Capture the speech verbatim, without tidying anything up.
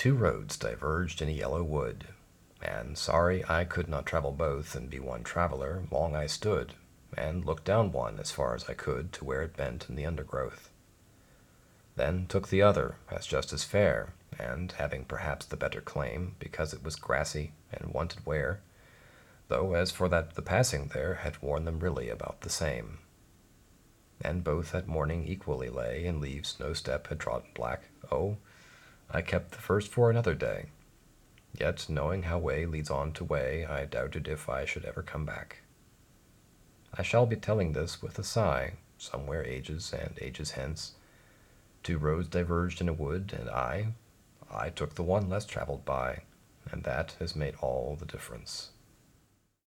Two roads diverged in a yellow wood, and sorry I could not travel both and be one traveler, long I stood, and looked down one as far as I could to where it bent in the undergrowth. Then took the other as just as fair, and having perhaps the better claim, because it was grassy and wanted wear, though as for that the passing there had worn them really about the same. And both at morning equally lay in leaves no step had trodden black. Oh, I kept the first for another day. Yet, knowing how way leads on to way, I doubted if I should ever come back. I shall be telling this with a sigh, somewhere ages and ages hence. Two roads diverged in a wood, and I, I took the one less traveled by, and that has made all the difference.